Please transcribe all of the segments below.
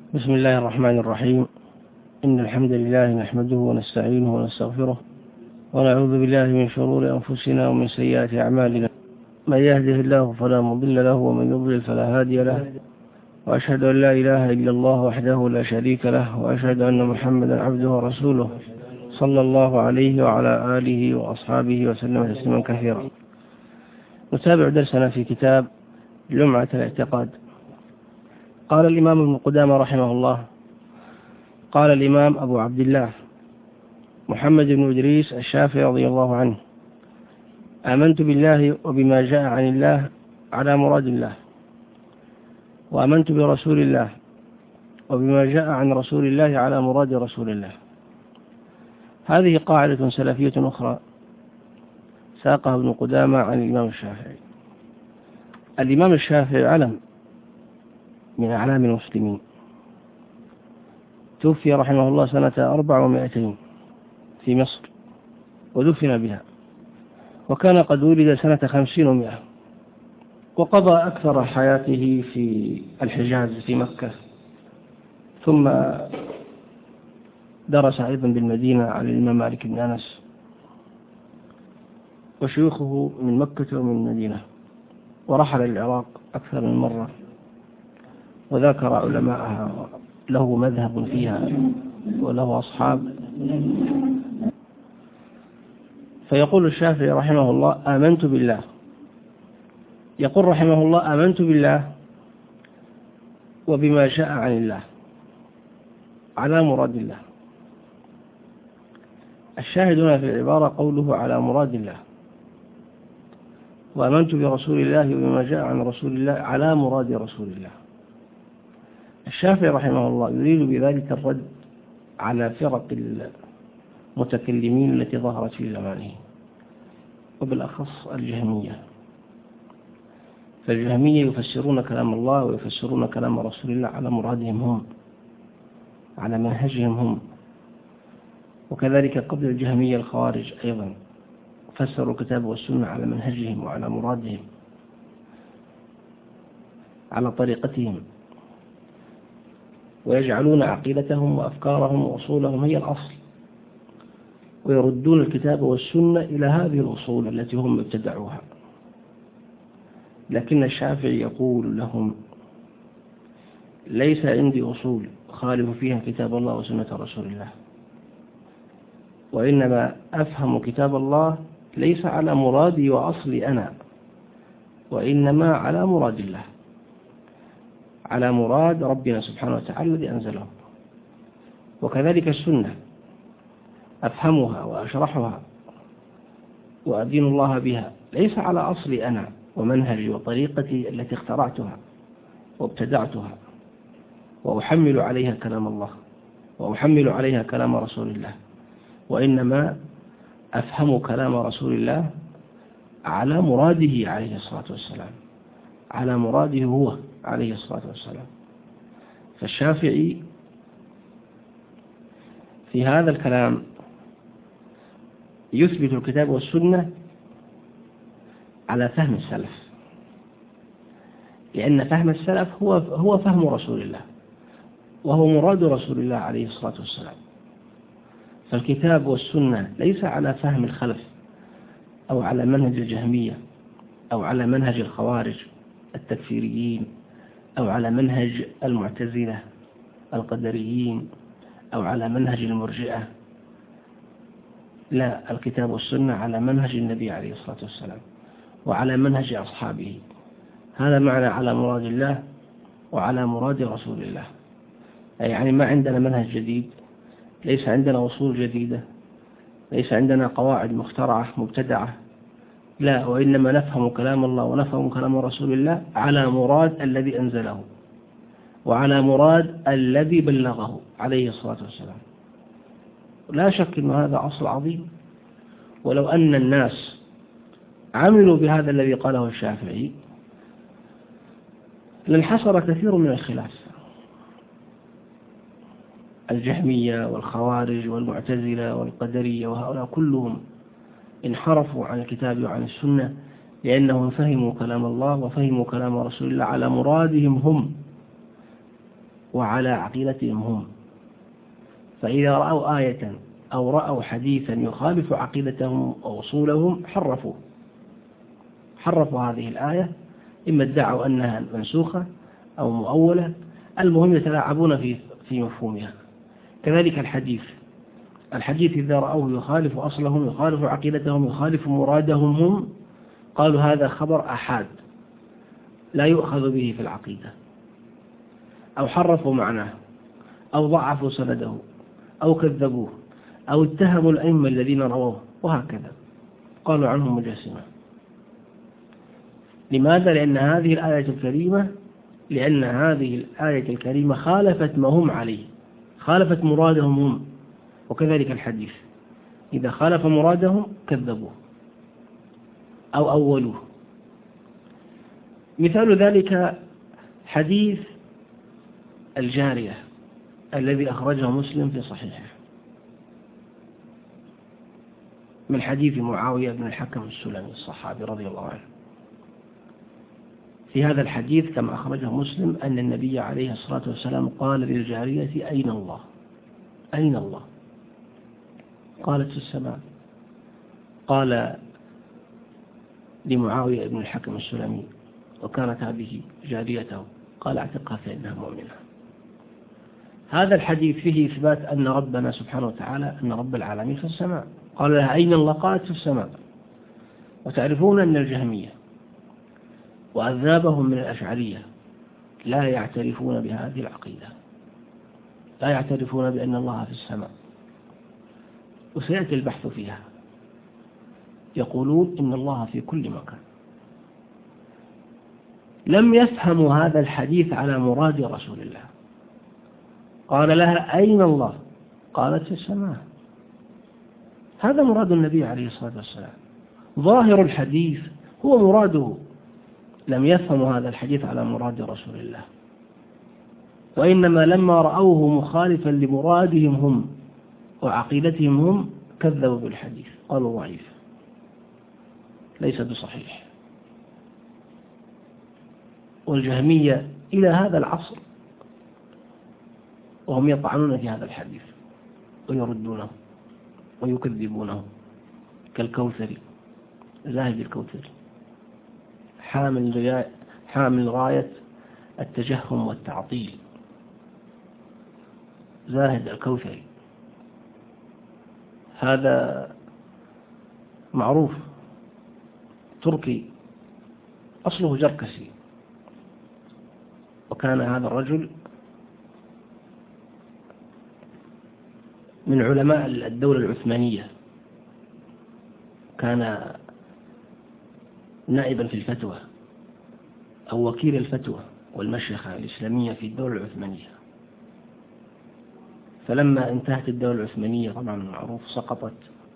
بسم الله الرحمن الرحيم. إن الحمد لله نحمده ونستعينه ونستغفره ونعوذ بالله من شرور أنفسنا ومن سيئات أعمالنا. من يهده الله فلا مضل له ومن يضلل فلا هادي له، وأشهد أن لا إله إلا الله وحده لا شريك له، وأشهد أن محمدا عبده ورسوله صلى الله عليه وعلى آله وأصحابه وسلم تسليما كثيرا. نتابع درسنا في كتاب لمعة الاعتقاد. قال الإمام ابن قدامة رحمه الله: قال الإمام أبو عبد الله محمد بن إدريس الشافعي رضي الله عنه: آمنت بالله وبما جاء عن الله على مراد الله، وآمنت برسول الله وبما جاء عن رسول الله على مراد رسول الله. هذه قاعدة سلفية أخرى ساقها ابن قدامة عن الإمام الشافعي. الإمام الشافعي علم من أعلام المسلمين، توفي رحمه الله سنة 400 في مصر ودفن بها، وكان قد ولد سنة 50 و100، وقضى أكثر حياته في الحجاز في مكة، ثم درس أيضا بالمدينة على الإمام مالك بن أنس وشيوخه من مكة ومن المدينة، ورحل العراق أكثر من مرة وذاكر علماءها، له مذهب فيها وله أصحاب. فيقول الشافعي رحمه الله: آمنت بالله. يقول رحمه الله: آمنت بالله وبما جاء عن الله على مراد الله. الشاهد هنا في العبارة قوله على مراد الله، وآمنت برسول الله وبما جاء عن رسول الله على مراد رسول الله. الشافعي رحمه الله يريد بذلك الرد على فرق المتكلمين التي ظهرت في زمانه، وبالأخص الجهمية. فالجهمية يفسرون كلام الله ويفسرون كلام رسول الله على مرادهم هم، على منهجهم هم. وكذلك قبل الجهمية الخوارج أيضا فسروا الكتاب والسنة على منهجهم وعلى مرادهم، على طريقتهم، ويجعلون عقيدتهم وأفكارهم وأصولهم هي الأصل، ويردون الكتاب والسنة إلى هذه الأصول التي هم ابتدعوها. لكن الشافعي يقول لهم: ليس عندي أصول خالف فيها كتاب الله وسنة رسول الله، وإنما أفهم كتاب الله ليس على مرادي وأصلي أنا، وإنما على مراد الله، على مراد ربنا سبحانه وتعالى الذي أنزله. وكذلك السنة أفهمها وأشرحها وأدين الله بها ليس على أصلي أنا ومنهجي وطريقتي التي اخترعتها وابتدعتها، وأحمل عليها كلام الله وأحمل عليها كلام رسول الله، وإنما أفهم كلام رسول الله على مراده عليه الصلاة والسلام، على مراده هو عليه الصلاة والسلام. فالشافعي في هذا الكلام يثبت الكتاب والسنة على فهم السلف، لأن فهم السلف هو فهم رسول الله، وهو مراد رسول الله عليه الصلاة والسلام. فالكتاب والسنة ليس على فهم الخلف، أو على منهج الجهمية، أو على منهج الخوارج التكفيريين، أو على منهج المعتزلة القدريين، أو على منهج المرجئة. لا، الكتاب والسنة على منهج النبي عليه الصلاة والسلام وعلى منهج أصحابه. هذا معنى على مراد الله وعلى مراد رسول الله. يعني ما عندنا منهج جديد، ليس عندنا أصول جديدة، ليس عندنا قواعد مخترعة مبتدعة، لا، وإنما نفهم كلام الله ونفهم كلام رسول الله على مراد الذي أنزله وعلى مراد الذي بلغه عليه الصلاة والسلام. لا شك أن هذا أصل عظيم، ولو أن الناس عملوا بهذا الذي قاله الشافعي لانحصر كثير من الخلاف. الجهمية والخوارج والمعتزلة والقدرية وهؤلاء كلهم انحرفوا عن الكتاب وعن السنة، لأنهم فهموا كلام الله وفهموا كلام رسول الله على مرادهم هم، وعلى عقيدتهم هم. فإذا رأوا آية أو رأوا حديثا يخالف عقيدتهم أو أصولهم حرفوا هذه الآية، إما ادعوا أنها منسوخة أو مؤولة، المهم يتلاعبون في مفهومها. كذلك الحديث إذا رأوه يخالف أصلهم، يخالف عقيدتهم، يخالف مرادهم هم، قالوا هذا خبر أحاد لا يؤخذ به في العقيدة، أو حرفوا معناه، أو ضعفوا سنده، أو كذبوه، أو اتهموا الأئمة الذين رووه، وهكذا قالوا عنهم مجسمة. لماذا؟ لأن هذه الآية الكريمة خالفت ما هم عليه، خالفت مرادهم هم. وكذلك الحديث إذا خالف مرادهم كذبوه أو أولوه. مثال ذلك حديث الجارية الذي أخرجه مسلم في صحيحه من حديث معاوية بن الحكم السلمي الصحابي رضي الله عنه. في هذا الحديث كما أخرجه مسلم أن النبي عليه الصلاة والسلام قال للجارية: أين الله؟ أين الله؟ قالت: في السماء. قال لمعاوية بن الحكم السلمي، وكانت هذه جاريته، قال: اعتقها فإنها مؤمنة. هذا الحديث فيه إثبات أن ربنا سبحانه وتعالى، أن رب العالمين في السماء. قال لها: أين الله؟ قالت: في السماء. وتعرفون أن الجهمية وأذنابهم من الأشعرية لا يعترفون بهذه العقيدة، لا يعترفون بأن الله في السماء، وسيأتي البحث فيها. يقولون إن الله في كل مكان. لم يفهموا هذا الحديث على مراد رسول الله. قال لها: أين الله؟ قالت: في السماء. هذا مراد النبي عليه الصلاة والسلام، ظاهر الحديث هو مراده. لم يفهموا هذا الحديث على مراد رسول الله، وإنما لما رأوه مخالفا لمرادهم هم وعقيدتهم هم كذبوا بالحديث، قالوا ضعيف ليس بصحيح. والجهمية إلى هذا العصر وهم يطعنون في هذا الحديث ويردونه ويكذبونه، كالكوثري، زاهد الكوثري، حامل راية التجهم والتعطيل، زاهد الكوثري. هذا معروف، تركي، أصله جركسي. وكان هذا الرجل من علماء الدولة العثمانية، كان نائبا في الفتوى أو وكيل الفتوى والمشيخة الإسلامية في الدولة العثمانية. فلما انتهت الدولة العثمانية طبعا معروف سقطت،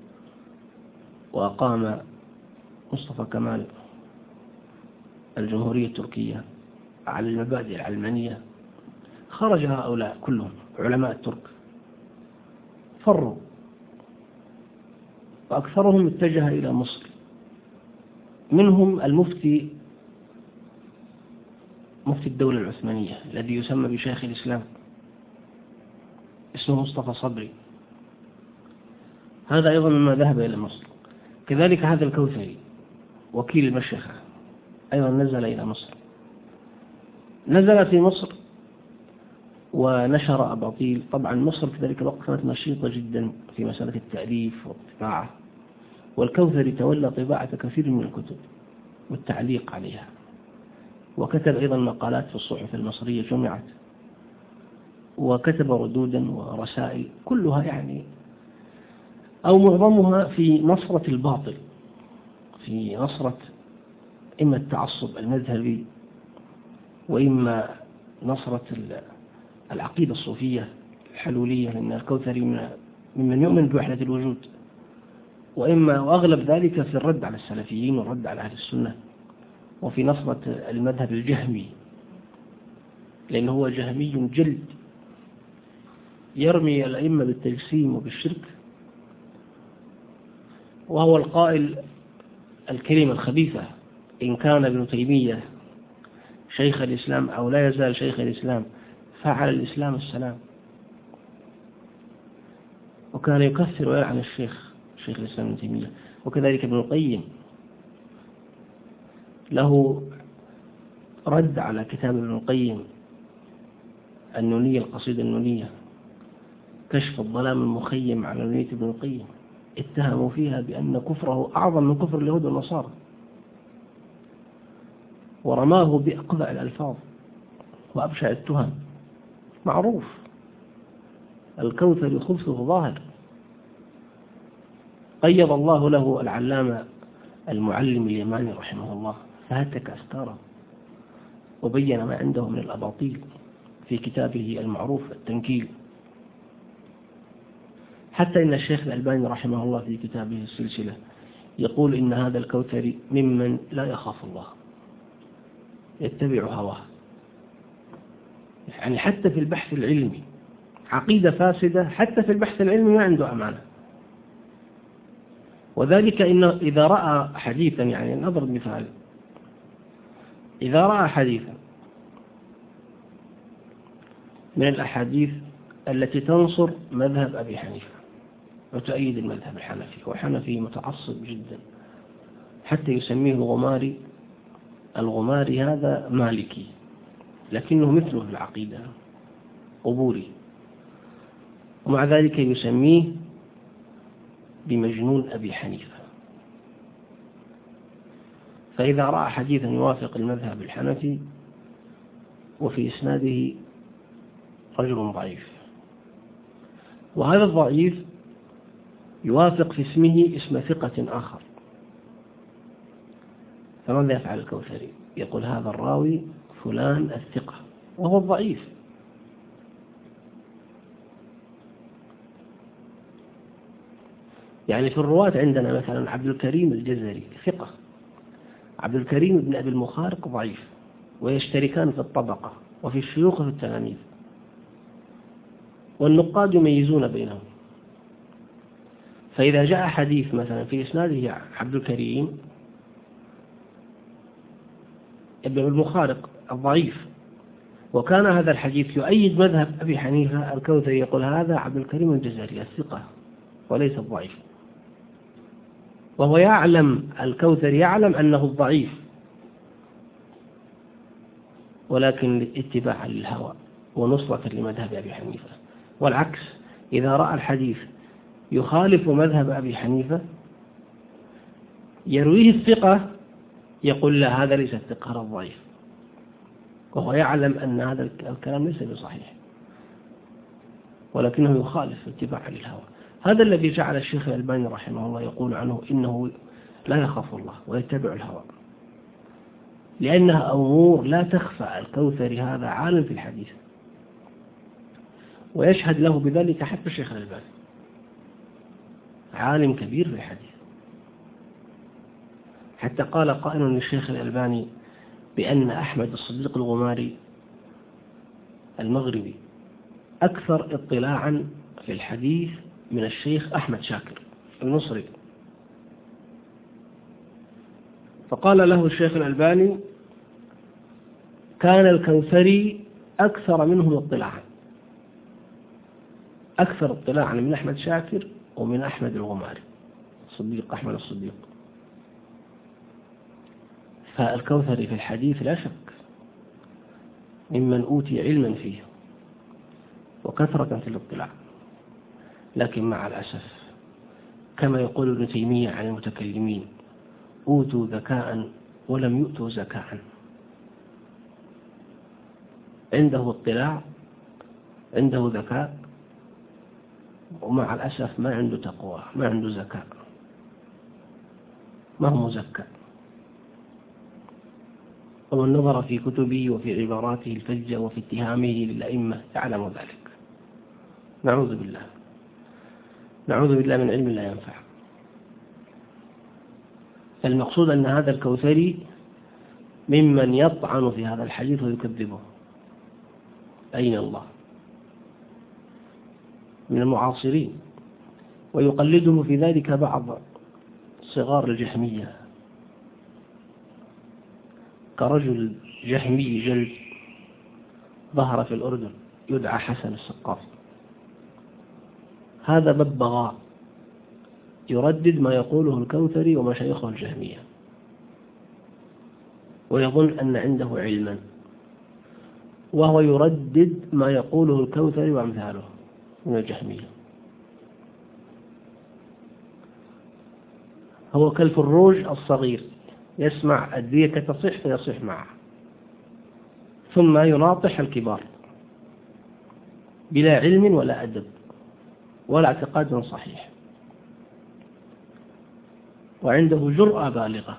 وأقام مصطفى كمال الجمهورية التركية على المبادئ العلمانية، خرج هؤلاء كلهم علماء الترك فروا، وأكثرهم اتجه إلى مصر. منهم المفتي، مفتي الدولة العثمانية الذي يسمى بشيخ الإسلام، اسمه مصطفى صبري، هذا أيضا مما ذهب إلى مصر. كذلك هذا الكوثري وكيل المشيخة أيضا نزل إلى مصر، نزل في مصر ونشر أباطيل. طبعا مصر في ذلك الوقت كانت نشيطة جدا في مسألة التأليف والطباعة، والكوثري تولى طباعة كثير من الكتب والتعليق عليها، وكتب أيضا مقالات في الصحف المصرية جمعت، وكتب ردودا ورسائل كلها يعني أو معظمها في نصرة الباطل، في نصرة إما التعصب المذهبي وإما نصرة العقيدة الصوفية الحلولية، لأن الكوثري ممن يؤمن بوحدة الوجود، وأغلب ذلك في الرد على السلفيين والرد على أهل السنة، وفي نصرة المذهب الجهمي، لأنه هو جهمي جلد يرمي الأئمة بالتجسيم وبالشرك، وهو القائل الكلمة الخبيثة: إن كان ابن تيمية شيخ الإسلام أو لا يزال شيخ الإسلام فعل الإسلام السلام، وكان يكفر ويلعن شيخ الإسلام ابن تيمية. وكذلك ابن القيم له رد على كتاب ابن القيم النونية، القصيدة النونية، كشف الظلام المخيم على نونية ابن القيم، اتهموا فيها بأن كفره أعظم من كفر اليهود والنصارى، ورماه بأقذع الألفاظ وأبشع التهم. معروف الكوثر خبثه ظاهر. قيض الله له العلامة المعلم اليماني رحمه الله، فهتك أستاره وبين ما عنده من الأباطيل في كتابه المعروف التنكيل. حتى إن الشيخ الألباني رحمه الله في كتابه السلسلة يقول إن هذا الكوثري ممن لا يخاف الله، يتبع هواه. يعني حتى في البحث العلمي عقيدة فاسدة، حتى في البحث العلمي ما عنده أمانة. وذلك إنه إذا رأى حديثا، يعني نضرب مثال، إذا رأى حديثا من الأحاديث التي تنصر مذهب أبي حنيفة وتؤيد المذهب الحنفي، وحنفي متعصب جدا حتى يسميه الغماري. الغماري هذا مالكي لكنه مثله في العقيدة قبوري، ومع ذلك يسميه بمجنون أبي حنيفة. فإذا رأى حديثا يوافق المذهب الحنفي وفي إسناده رجل ضعيف، وهذا الضعيف يوافق في اسمه اسم ثقة آخر، فماذا يفعل الكوثري؟ يقول هذا الراوي فلان الثقة وهو الضعيف. يعني في الرواة عندنا مثلا عبد الكريم الجزري ثقة، عبد الكريم بن أبي المخارق ضعيف، ويشتركان في الطبقة وفي الشيوخ وفي التلاميذ، والنقاد يميزون بينهم. فإذا جاء حديث مثلا في إسناده عبد الكريم ابن المخارق الضعيف، وكان هذا الحديث يؤيد مذهب أبي حنيفة، الكوثري يقول هذا عبد الكريم الجزري الثقة وليس الضعيف. وهو يعلم، الكوثري يعلم أنه الضعيف، ولكن اتباعا للهوى ونصرة لمذهب أبي حنيفة. والعكس، إذا رأى الحديث يخالف مذهب أبي حنيفة يرويه الثقة يقول لا هذا ليس الثقة، هذا الضعيف، وهو يعلم أن هذا الكلام ليس بصحيح، ولكنه يخالف اتباعا للهوى. هذا الذي جعل الشيخ الألباني رحمه الله يقول عنه إنه لا يخاف الله ويتبع الهوى، لأنها أمور لا تخفى. الكوثري هذا عالم في الحديث، ويشهد له بذلك حتى الشيخ الألباني، عالم كبير في الحديث. حتى قال قائل للشيخ الألباني بأن أحمد الصديق الغماري المغربي أكثر اطلاعا في الحديث من الشيخ أحمد شاكر المصري. فقال له الشيخ الألباني كان الكوثري أكثر منهم اطلاعا، أكثر اطلاعا من أحمد شاكر ومن أحمد الغماري الصديق، أحمد الصديق. فالكوثري في الحديث لا شك ممن أوتي علما فيه وكثرة في الاطلاع، لكن مع الأسف كما يقول ابن تيمية عن المتكلمين أوتوا ذكاء ولم يؤتوا زكاء. عنده اطلاع، عنده ذكاء، ومع الأسف ما عنده تقوى، ما عنده زكاء، ما هو مزكى. ومن نظر في كتبه وفي عباراته الفجة وفي اتهامه للأئمة يعلم ذلك. نعوذ بالله، نعوذ بالله من علم لا ينفع. المقصود أن هذا الكوثري ممن يطعن في هذا الحديث ويكذبه. أين الله؟ من المعاصرين، ويقلده في ذلك بعض صغار الجهمية كرجل جهمي جلد ظهر في الأردن يدعى حسن السقافي، هذا ببغاء يردد ما يقوله الكوثري ومشايخه الجهمية، ويظن أن عنده علما، وهو يردد ما يقوله الكوثري وأمثاله من الجهمية. هو كالفروج الصغير يسمع الديكة تصح فيصح معه، ثم يناطح الكبار بلا علم ولا أدب ولا اعتقاد صحيح، وعنده جرأة بالغة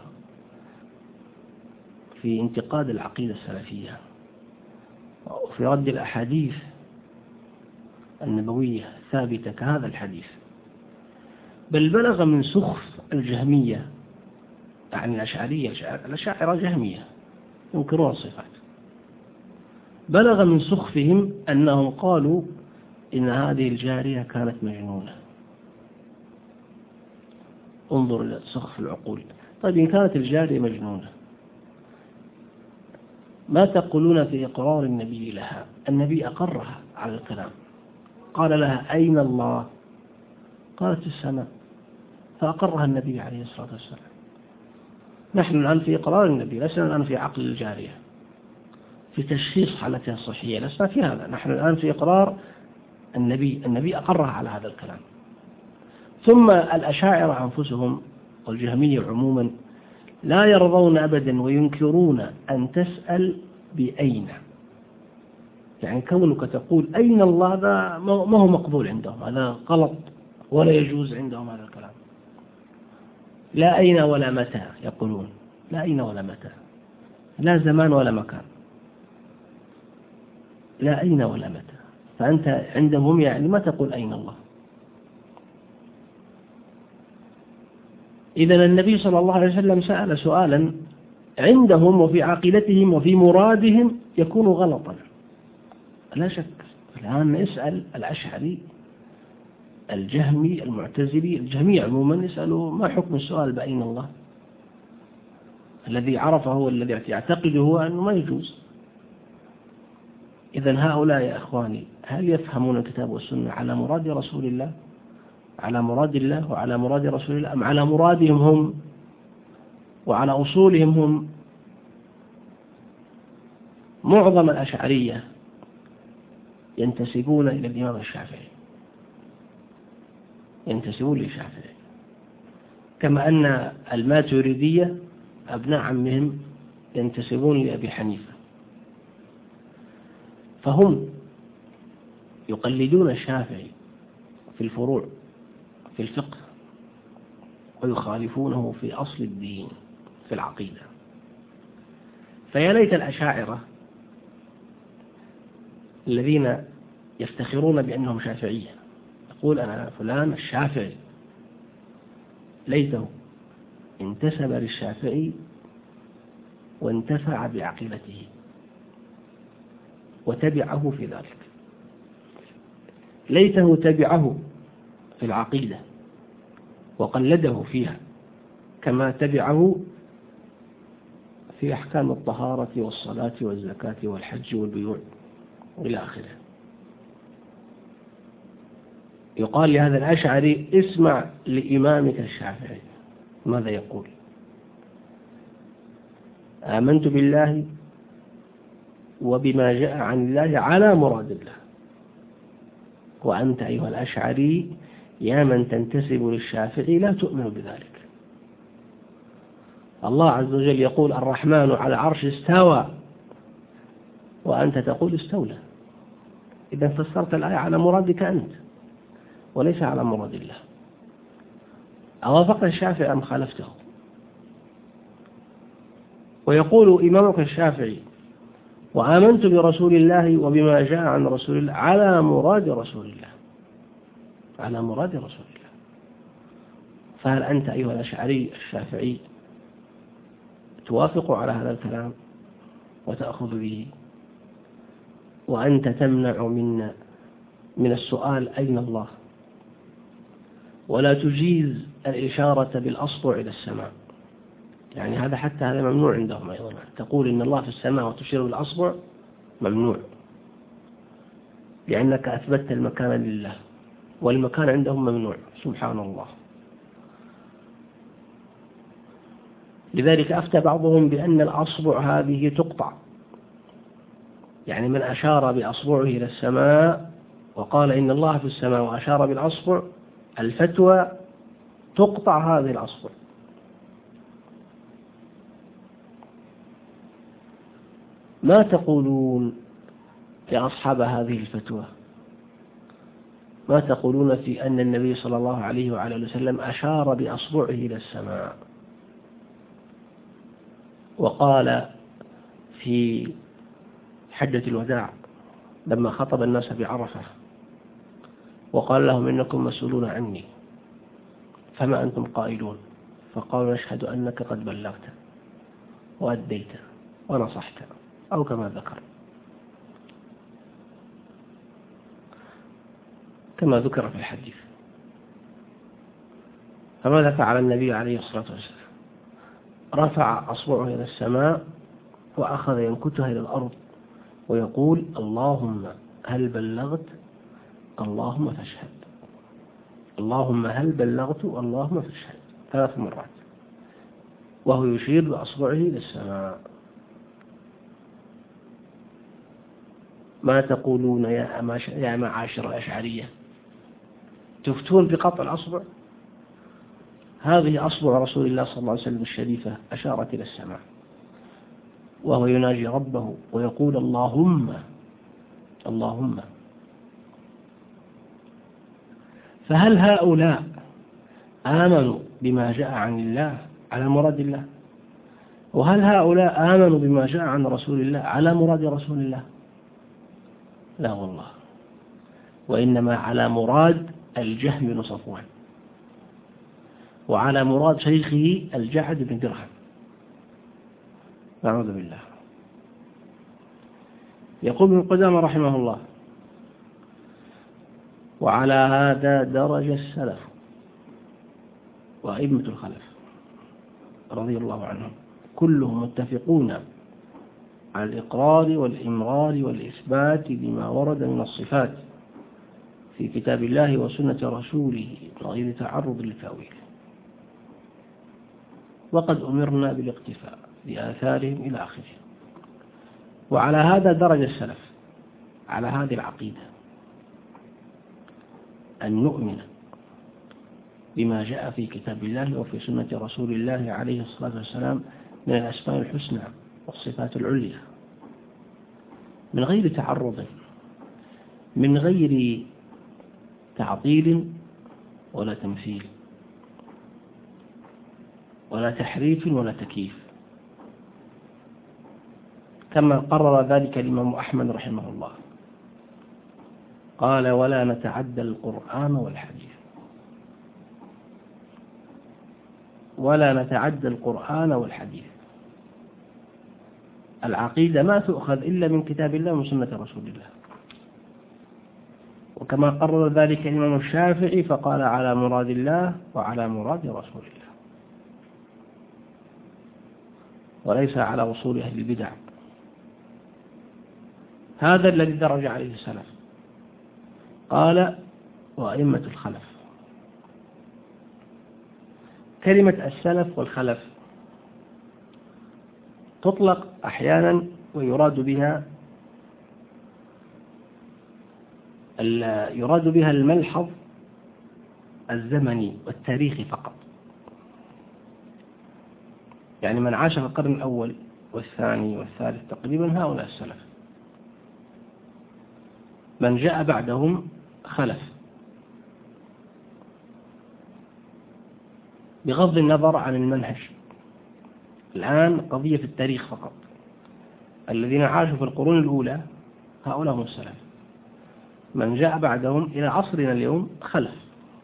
في انتقاد العقيدة السلفية وفي رد الأحاديث النبوية ثابتة كهذا الحديث، بل بلغ من سخف الجهمية عن الأشعرية. الأشاعرة جهمية ينكرون الصفات، بلغ من سخفهم أنهم قالوا إن هذه الجارية كانت مجنونة. انظر إلى سخف العقول. طيب إن كانت الجارية مجنونة، ما تقولون في إقرار النبي لها؟ النبي أقرها على الكلام، قال لها أين الله؟ قالت في السماء، فأقرها النبي عليه الصلاة والسلام. نحن الآن في إقرار النبي، لسنا الآن في عقل الجارية، في تشخيص حالتها الصحية، لسنا في هذا. نحن الآن في إقرار النبي أقرها على هذا الكلام. ثم الأشاعرة أنفسهم والجهمية عموما لا يرضون أبدا وينكرون أن تسأل بأين. يعني كونك تقول أين الله، هذا ما هو مقبول عندهم، هذا غلط ولا يجوز عندهم هذا الكلام. لا أين ولا متى يقولون، لا أين ولا متى، لا زمان ولا مكان، لا أين ولا متى. فأنت عندهم يعني ما تقول أين الله. إذن النبي صلى الله عليه وسلم سأل سؤالا عندهم وفي عقيدتهم وفي مرادهم يكون غلطا لا شك. الآن اسأل الأشعري، الجهمي، المعتزلي، الجهمية عموما، يسألوا ما حكم السؤال بأين الله؟ الذي عرفه هو الذي يعتقده هو أنه ما يجوز. إذن هؤلاء يا أخواني هل يفهمون الكتاب والسنة على مراد رسول الله، على مراد الله وعلى مراد رسول الله، أم على مرادهم هم وعلى أصولهم هم؟ معظم الأشعرية ينتسبون إلى الإمام الشافعي، ينتسبون للشافعي، كما أن الماتريدية أبناء عمهم ينتسبون لأبي حنيفة. فهم يقلدون الشافعي في الفروع في الفقه، ويخالفونه في أصل الدين في العقيدة. فيا ليت الأشاعرة الذين يفتخرون بأنهم شافعية، يقول أنا فلان الشافعي، ليته انتسب للشافعي وانتفع بعقيدته وتبعه في ذلك، ليته تبعه في العقيدة وقلده فيها كما تبعه في أحكام الطهارة والصلاة والزكاة والحج والبيوع إلى آخره. يقال لهذا الأشعري اسمع لإمامك الشافعي ماذا يقول: آمنت بالله وبما جاء عن الله على مراد الله. وأنت أيها الأشعري يا من تنتسب للشافعي لا تؤمن بذلك. الله عز وجل يقول الرحمن على عرش استوى، وأنت تقول استولى. إذا فسرت الآية على مرادك أنت وليس على مراد الله. أوافقت الشافعي أم خالفته؟ ويقول إمامك الشافعي وآمنت برسول الله وبما جاء عن رسول الله على مراد رسول الله، على مراد رسول الله. فهل أنت أيها الأشعري الشافعي توافق على هذا الكلام وتأخذ به، وأنت تمنع منا من السؤال أين الله، ولا تجيز الإشارة بالأصبع إلى السماء؟ يعني هذا حتى هذا ممنوع عندهم أيضا، تقول إن الله في السماء وتشير بالأصبع ممنوع. لأنك أثبتت المكان لله، والمكان عندهم ممنوع سبحان الله. لذلك أفتى بعضهم بأن الأصبع هذه تقطع، يعني من أشار بأصبعه إلى السماء وقال إن الله في السماء وأشار بالأصبع، الفتوى تقطع هذه الأصبع. ما تقولون يا أصحاب هذه الفتوى؟ ما تقولون في أن النبي صلى الله عليه وعلى وسلم أشار بأصبعه إلى السماء وقال في حجة الوداع لما خطب الناس بعرفة وقال لهم إنكم مسؤولون عني فما أنتم قائلون؟ فقالوا نشهد أنك قد بلغت وأديت ونصحت، أو كما ذكر، كما ذكر في الحديث. فماذا فعل النبي عليه الصلاة والسلام؟ رفع أصبعه إلى السماء وأخذ ينكتها إلى الأرض ويقول اللهم هل بلغت؟ اللهم فاشهد. اللهم هل بلغت؟ اللهم فاشهد 3 مرات، وهو يشير بأصبعه إلى السماء. ما تقولون يا معاشر الأشعرية؟ تفتون بقطع الأصبع؟ هذه أصبع رسول الله صلى الله عليه وسلم الشريفة أشارت إلى السماء وهو يناجي ربه ويقول اللهم اللهم. فهل هؤلاء آمنوا بما جاء عن الله على مراد الله؟ وهل هؤلاء آمنوا بما جاء عن رسول الله على مراد رسول الله؟ لا والله، وإنما على مراد الجهم بن صفوان وعلى مراد شيخه الجعد بن درهم، نعوذ بالله. يقول ابن قدامة رحمه الله وعلى هذا درج السلف وأئمة الخلف رضي الله عنهم كلهم متفقون على الإقرار والإمرار والإثبات بما ورد من الصفات في كتاب الله وسنة رسوله من غير تعرض للتأويل، وقد أمرنا بالاقتفاء بآثارهم إلى آخره. وعلى هذا درج السلف، على هذه العقيدة، أن نؤمن بما جاء في كتاب الله وفي سنة رسول الله عليه الصلاة والسلام من الأسماء الحسنى والصفات العليا من غير تعرض، من غير تعطيل ولا تمثيل ولا تحريف ولا تكييف، كما قرر ذلك الإمام أحمد رحمه الله. قال ولا نتعدى القرآن والحديث، ولا نتعدى القرآن والحديث. العقيدة ما تؤخذ إلا من كتاب الله ومن سنة رسول الله، وكما قرر ذلك الإمام الشافعي فقال على مراد الله وعلى مراد رسول الله، وليس على وصول أهل البدع. هذا الذي درج عليه السلف. قال وأئمة الخلف. كلمة السلف والخلف تطلق أحيانا ويراد بها الملحظ الزمني والتاريخي فقط، يعني من عاش في القرن الأول والثاني والثالث تقريبا هؤلاء السلف. من جاء بعدهم خلف، بغض النظر عن المنهج. الآن قضية في التاريخ فقط، الذين عاشوا في القرون الأولى هؤلاء هم السلف. من جاء بعدهم إلى عصرنا اليوم خلف.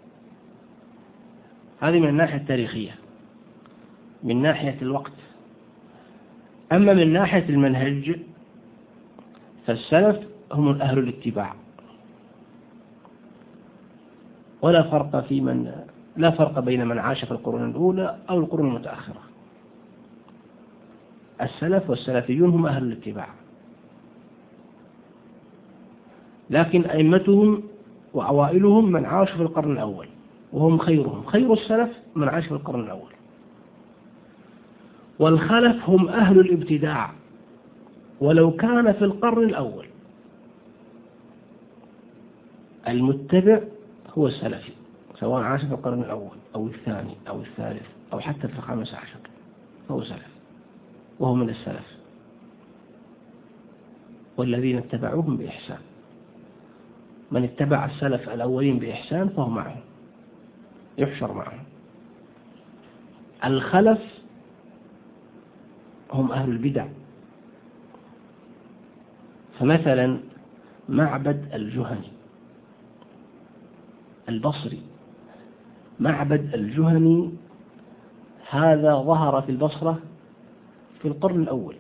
هذه من الناحية التاريخية، من ناحية الوقت. أما من ناحية المنهج فالسلف هم أهل الاتباع، لا فرق بين من عاش في القرون الأولى أو القرون المتأخرة. السلف والسلفيون هم أهل الاتباع. لكن أئمتهم وأوائلهم من عاشوا في القرن الأول، وهم خيرهم، خير السلف من عاش في القرن الأول. والخلف هم أهل الابتداع ولو كان في القرن الأول. المتبع هو السلفي سواء عاش في القرن الأول أو الثاني أو الثالث أو حتى في 15 فهو سلف، وهو من السلف. والذين اتبعوهم بإحسان، من اتبع السلف الأولين بإحسان فهو معهم، يحشر معهم. الخلف هم أهل البدع. فمثلا معبد الجهني البصري، معبد الجهني هذا ظهر في البصرة في القرن الأول،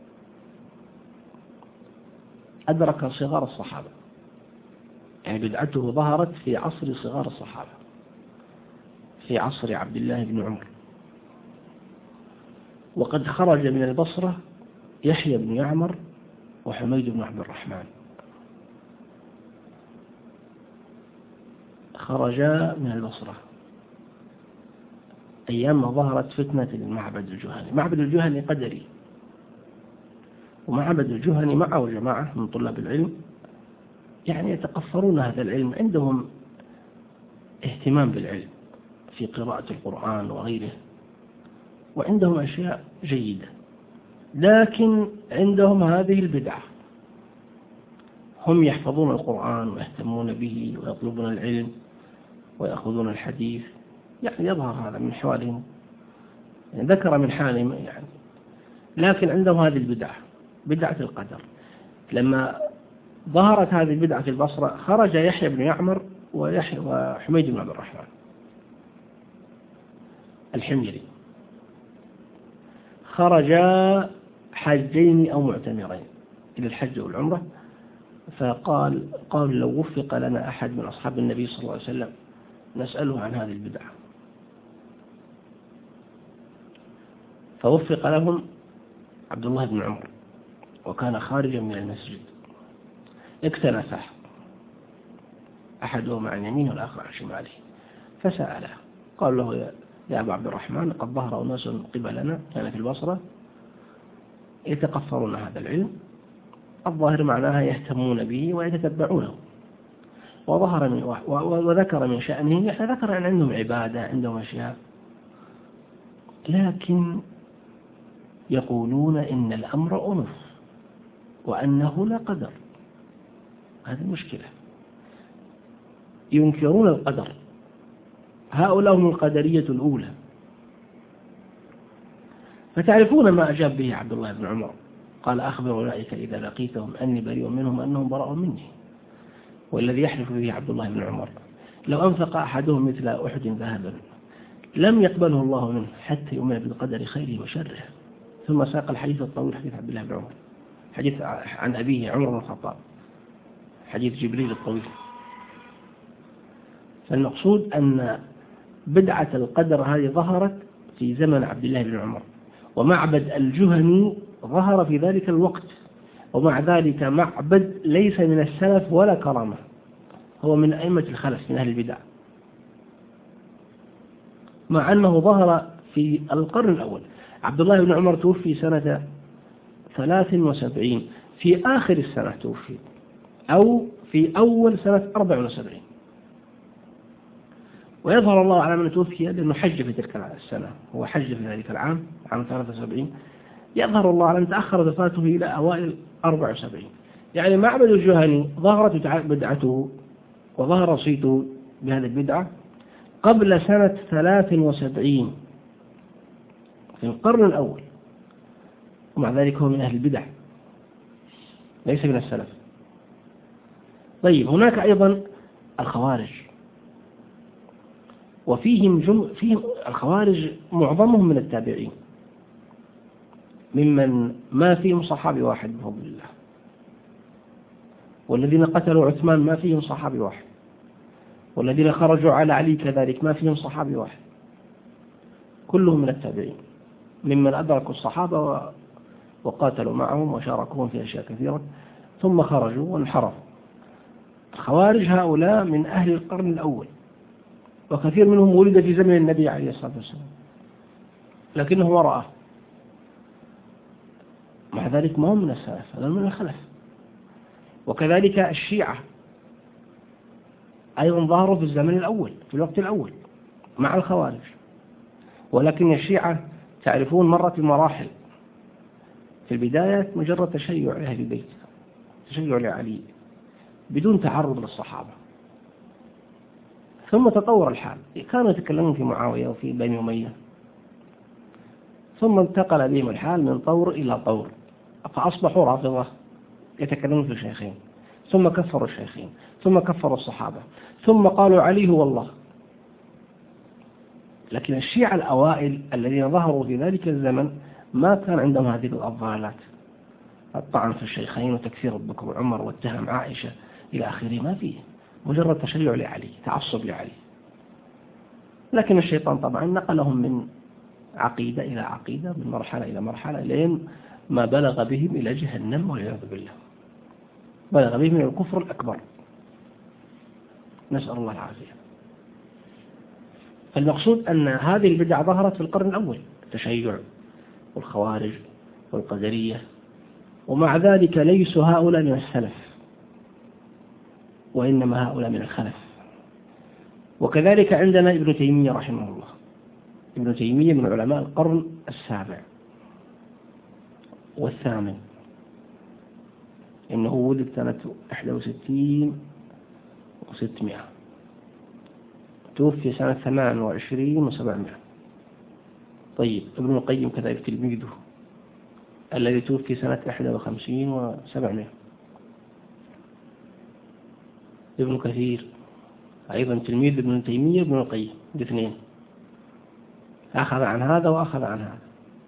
أدرك صغار الصحابة، يعني بدعته ظهرت في عصر صغار الصحابة، في عصر عبد الله بن عمر. وقد خرج من البصرة يحيى بن يعمر وحميد بن عبد الرحمن، خرجا من البصرة أيام ما ظهرت فتنة المعبد الجهني. معبد الجهني قدري، ومعبد الجهني معه جماعة من طلاب العلم يعني يتقفرون هذا العلم، عندهم اهتمام بالعلم في قراءة القرآن وغيره، وعندهم أشياء جيدة، لكن عندهم هذه البدعة. هم يحفظون القرآن ويهتمون به ويطلبون العلم ويأخذون الحديث، يعني يظهر هذا من حوالهم، يعني ذكر من حالهم يعني، لكن عندهم هذه البدعة، بدعة القدر. لما ظهرت هذه البدعة في البصرة خرج يحيى بن يعمر وحميد بن عبد الرحمن الحميري، خرجا حاجين أو معتمرين إلى الحج والعمرة، قال لو وفق لنا أحد من أصحاب النبي صلى الله عليه وسلم نسأله عن هذه البدعة. فوفق لهم عبد الله بن عمر، وكان خارجا من المسجد، اكتنفه أحدهما عن يمينه والآخر عن شماله، فسأله قال له يا أبا عبد الرحمن قد ظهر أناس قبلنا كان في البصرة يتقفرون هذا العلم، الظاهر معناها يهتمون به ويتتبعونه، وذكر من شأنه، يعني ذكر أن عندهم عبادة، عندهم أشياء، لكن يقولون إن الأمر أنف وأنه لا قدر. هذه المشكلة، ينكرون القدر. هؤلاء هم القدرية الأولى. فتعرفون ما أجاب به عبد الله بن عمر، قال أخبر أولئك إذا لقيتهم أني بريء منهم أنهم براء مني. والذي يحلف به عبد الله بن عمر لو أنفق أحدهم مثل أحد ذهبا لم يقبله الله منه حتى يؤمن بالقدر خيره وشره. ثم ساق الحديث الطويل، حديث عبد الله بن عمر، حديث عن أبيه عمر بن الخطاب، حديث جبريل الطويل. فالمقصود أن بدعة القدر هذه ظهرت في زمن عبد الله بن عمر، ومعبد الجهني ظهر في ذلك الوقت، ومع ذلك معبد ليس من السلف ولا كرامة، هو من أئمة الخلف من أهل البدع، مع أنه ظهر في القرن الأول. عبد الله بن عمر توفي سنة 73، في آخر السنة توفي أو في أول سنة 74. ويظهر الله على من توفي لأنه حج في تلك السنة، هو حج في ذلك العام، عام 73. يظهر الله على من تأخرت وفاته إلى أوائل 74. يعني معبد الجهني ظهرت بدعته وظهر صيته بهذه البدعة قبل سنة 73 في القرن الأول، ومع ذلك هو من أهل البدع ليس من السلف. طيب، هناك أيضا الخوارج، وفيهم الخوارج معظمهم من التابعين، ممن ما فيهم صحابي واحد بفضل الله، والذين قتلوا عثمان ما فيهم صحابي واحد، والذين خرجوا على علي كذلك ما فيهم صحابي واحد، كلهم من التابعين، ممن أدركوا الصحابة وقاتلوا معهم وشاركوهم في أشياء كثيرة ثم خرجوا وانحرفوا. الخوارج هؤلاء من أهل القرن الأول، وكثير منهم ولد في زمن النبي عليه الصلاة والسلام لكنه وراءه، مع ذلك ما هم من السلف، هذا من الخلف. وكذلك الشيعة أيضا ظهروا في الزمن الأول، في الوقت الأول مع الخوارج، ولكن الشيعة تعرفون مرت المراحل. في البداية مجرد تشيع لأهل البيت، تشيع لعلي بدون تعرض للصحابة، ثم تطور الحال، كانوا يتكلمون في معاوية وفي بني أمية، ثم انتقل بهم الحال من طور إلى طور، فأصبحوا رافضة يتكلمون في الشيخين، ثم كفروا الشيخين، ثم كفروا الصحابة، ثم قالوا علي هو الله. لكن الشيعة الأوائل الذين ظهروا في ذلك الزمن ما كان عندهم هذه الضلالات، الطعن في الشيخين وتكفير أبو بكر وعمر والتهم عائشة إلى آخره، ما فيه، مجرد تشيع لعلي، تعصب لعلي. لكن الشيطان طبعا نقلهم من عقيدة إلى عقيدة، من مرحلة إلى مرحلة، لين ما بلغ بهم إلى جهنم والعياذ بالله، بلغ بهم إلى الكفر الأكبر، نسأل الله العافية. فالمقصود أن هذه البدع ظهرت في القرن الأول، التشيع والخوارج والقدرية، ومع ذلك ليسوا هؤلاء من السلف، وإنما هؤلاء من الخلف. وكذلك عندنا ابن تيمية رحمه الله. ابن تيمية من علماء القرن السابع والثامن، إنه ولد سنة 61 و600، توفي سنة 28 و700. طيب ابن القيم كذلك تلميذه الذي توفي سنة 51 و700. ابن كثير أيضا تلميذ ابن تيمية ابن القيم، الاثنين أخذ عن هذا وأخذ عن هذا،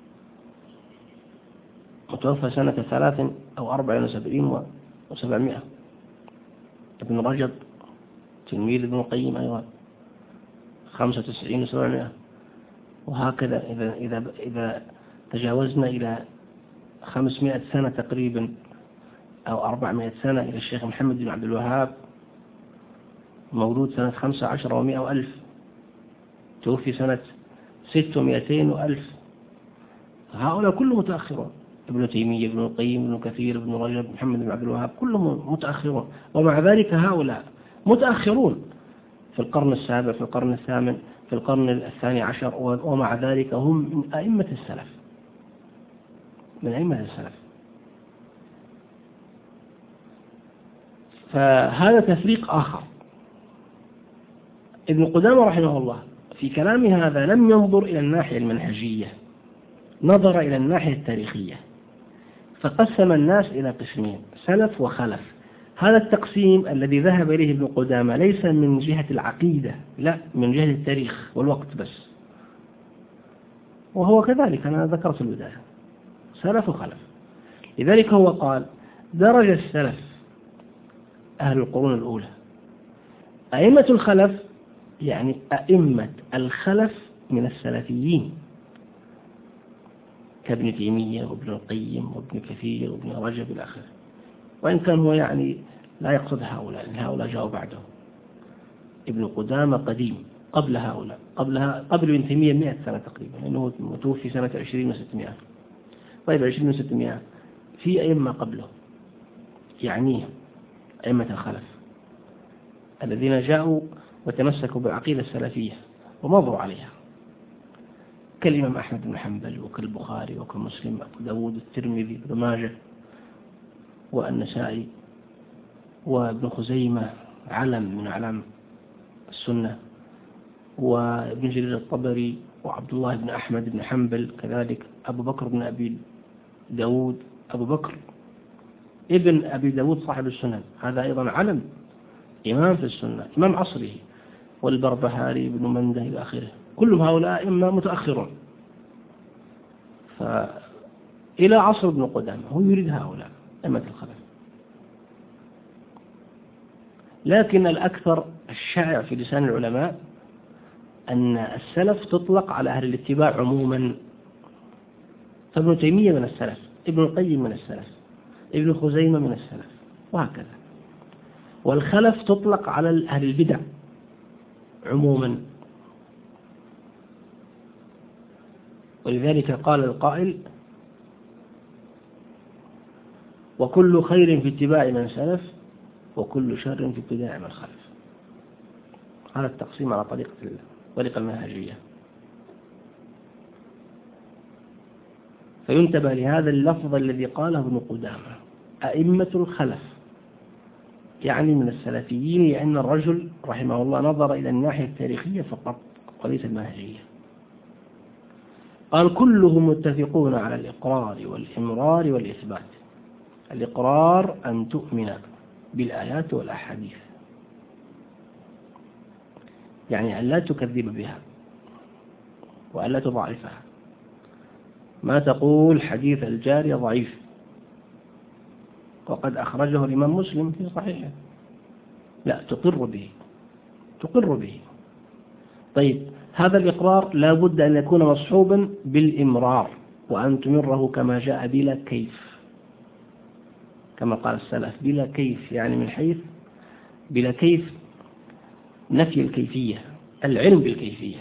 متوفى سنة 73 و700. ابن رجب تلميذ ابن القيم أيضا 95 و700. وهكذا إذا تجاوزنا إلى 500 سنة تقريبا أو 400 سنة إلى الشيخ محمد بن عبد الوهاب، مولود سنة 15 و100 وألف، توفي سنة 600 وألف. هؤلاء كلهم متأخرون، ابن تيمية ابن القيم ابن كثير ابن رجب محمد بن عبد الوهاب كلهم متأخرون، ومع ذلك هؤلاء متأخرون في القرن السابع، في القرن الثامن، في القرن الثاني عشر، ومع ذلك هم من أئمة السلف، من أئمة السلف. فهذا تفريق آخر. ابن قدامة رحمه الله في كلامه هذا لم ينظر إلى الناحية المنهجية، نظر إلى الناحية التاريخية، فقسم الناس إلى قسمين، سلف وخلف. هذا التقسيم الذي ذهب إليه ابن قدامة ليس من جهة العقيدة، لا، من جهة التاريخ والوقت بس، وهو كذلك أنا ذكرت البداية، سلف وخلف. لذلك هو قال درج السلف أهل القرون الأولى، أئمة الخلف يعني أئمة الخلف من السلفيين كابن تيمية وابن القيم وابن كثير وابن رجب إلى آخره، وإن كان هو يعني لا يقصد هؤلاء، لأن هؤلاء جاءوا بعده. ابن قدامة قديم قبل هؤلاء، قبل ابن تيمية 100 سنة تقريبا، لأنه متوفي سنة 20 و600. طيب 20 و600 في أئمة قبله، يعني أئمة الخلف الذين جاءوا وتمسكوا بالعقيدة السلفية ومضوا عليها، كالإمام أحمد بن حنبل وكالبخاري وكالمسلم أبو داود الترمذي ابن ماجه والنسائي وابن خزيمة، علم من أعلام السنة، وابن جرير الطبري وعبد الله بن أحمد بن حنبل، كذلك أبو بكر بن أبي داود، أبو بكر ابن أبي داود صاحب السنن، هذا أيضا علم، إمام في السنة، إمام عصره، والبربهاري بن منده إلى آخره، كلهم هؤلاء إما متأخرون. فإلى عصر ابن قدامة هو يريد هؤلاء أئمة الخلف. لكن الأكثر الشائع في لسان العلماء أن السلف تطلق على أهل الاتباع عموما، فابن تيمية من السلف، ابن القيم من السلف، ابن خزيمة من السلف، وهكذا. والخلف تطلق على أهل البدع عموما، ولذلك قال القائل: وكل خير في اتباع من سلف، وكل شر في ابتداع من خلف. هذا التقسيم على طريقة المنهجية. فينتبه لهذا اللفظ الذي قاله ابن قدامة: أئمة الخلف، يعني من السلفيين، لأن الرجل رحمه الله نظر إلى الناحية التاريخية فقط وليس المنهجية. قال: كلهم متفقون على الإقرار والإمرار والإثبات. الإقرار أن تؤمن بالآيات والأحاديث، يعني أن لا تكذب بها وأن لا تضعفها. ما تقول حديث الجارية ضعيف وقد أخرجه الإمام مسلم في صحيحه، لا، تقر به. طيب، هذا الإقرار لا بد أن يكون مصحوبا بالإمرار، وأن تمره كما جاء بلا كيف، كما قال السلف: بلا كيف، يعني من حيث بلا كيف نفي الكيفية، العلم بالكيفية،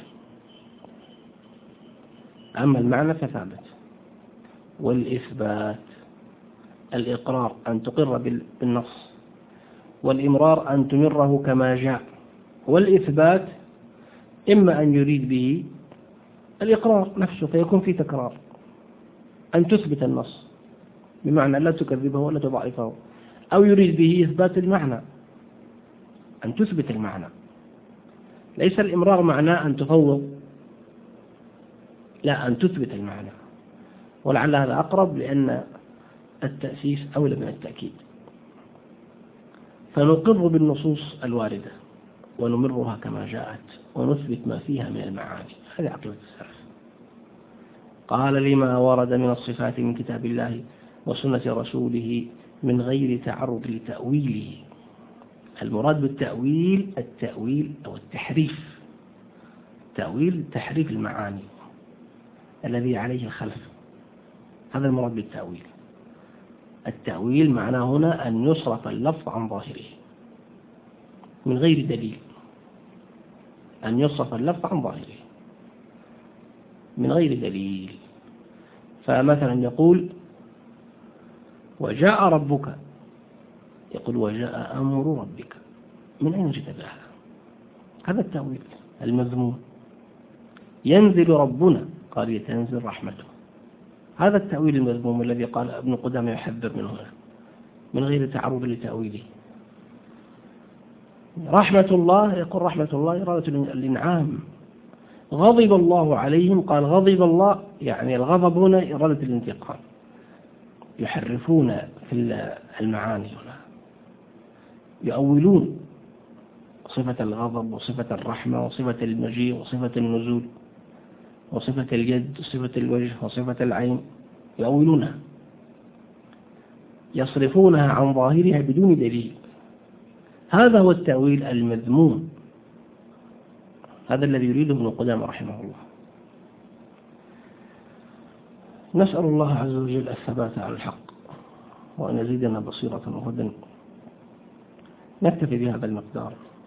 أما المعنى فثابت. والإثبات: الإقرار أن تقر بالنص، والإمرار أن تمره كما جاء. والإثبات إما أن يريد به الإقرار نفسه فيكون في تكرار، أن تثبت النص بمعنى لا تكذبه ولا تضعفه، أو يريد به إثبات المعنى، أن تثبت المعنى. ليس الإمرار معناه أن تفوض، لا، أن تثبت المعنى. ولعل هذا أقرب، لأن التأسيس أولى من التأكيد. فنقر بالنصوص الواردة ونمرها كما جاءت ونثبت ما فيها من المعاني. هذه عقيدة السلف. قال: لما ورد من الصفات من كتاب الله وسنة رسوله من غير تعرض لتأويله. المراد بالتأويل التأويل أو التحريف، تحريف المعاني الذي عليه الخلف، هذا المراد بالتأويل. التأويل معناه هنا أن يصرف اللفظ عن ظاهره من غير دليل، أن يصرف اللفظ عن ظاهره من غير دليل. فمثلا يقول: وجاء ربك، يقول: وجاء أمر ربك. من أين جئت بهذا؟ هذا التأويل المذموم. ينزل ربنا، قال: يتنزل رحمته. هذا التأويل المذموم الذي قال ابن قدامة يحذر منه هنا من غير تعرض لتأويله. رحمة الله، يقول: رحمة الله إرادة الإنعام. غضب الله عليهم، قال: غضب الله، يعني الغضب هنا إرادة الانتقام. يحرفون في المعاني هنا، يؤولون صفة الغضب وصفة الرحمة وصفة المجيء وصفة النزول وصفة اليد وصفة الوجه وصفة العين، يؤولونها، يصرفونها عن ظاهرها بدون دليل. هذا هو التأويل المذموم، هذا الذي يريده ابن قدامة رحمه الله. نسأل الله عز وجل الثبات على الحق، وأن يزيدنا بصيرة وهدى. نكتفي بهذا المقدار.